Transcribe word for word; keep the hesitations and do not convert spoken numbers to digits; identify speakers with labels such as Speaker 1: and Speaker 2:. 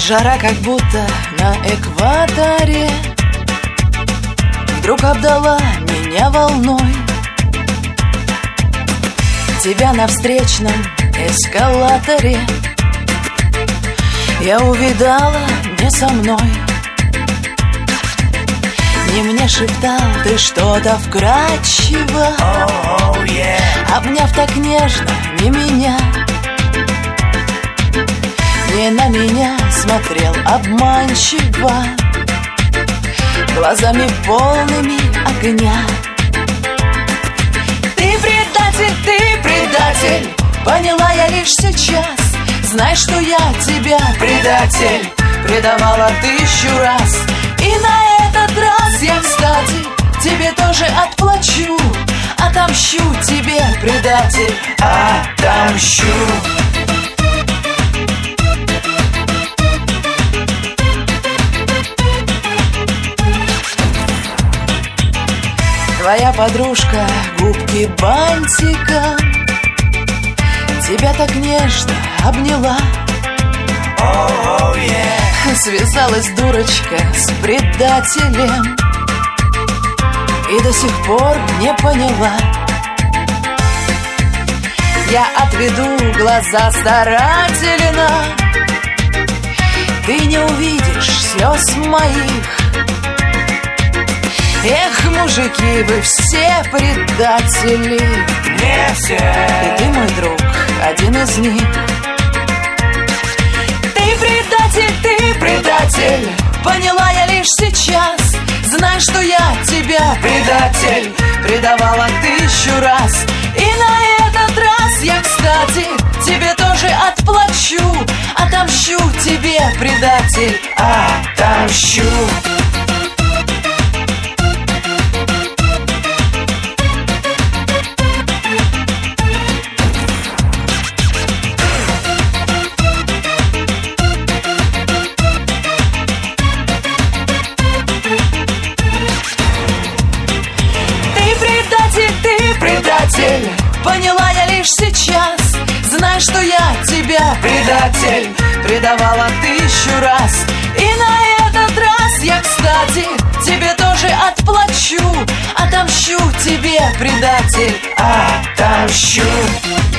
Speaker 1: Жара как будто на экваторе вдруг обдала меня волной. Тебя на встречном эскалаторе я увидала не со мной. Не мне шептал ты что-то вкрадчиво, oh, oh, yeah. Обняв так нежно не меня. Не на меня смотрел обманчиво, глазами полными огня. Ты предатель, ты предатель, поняла я лишь сейчас. Знай, что я тебя, предатель, предавала тысячу раз. И на этот раз я, кстати, тебе тоже отплачу. Отомщу тебе, предатель, отомщу. Твоя подружка губки бантиком тебя так нежно обняла. Oh, oh, yeah. Связалась дурочка с предателем и до сих пор не поняла. Я отведу глаза старательно, ты не увидишь слез моих. Эх, мужики, вы все предатели. Не все. И ты, мой друг, один из них. Ты предатель, ты предатель, поняла я лишь сейчас. Знай, что я тебя, предатель, предавала тысячу раз. И на этот раз я, кстати, тебе тоже отплачу. Отомщу тебе, предатель, отомщу. Поняла я лишь сейчас. Знай, что я тебя, предатель, предавала тысячу раз. И на этот раз я, кстати, тебе тоже отплачу. Отомщу тебе, предатель, отомщу.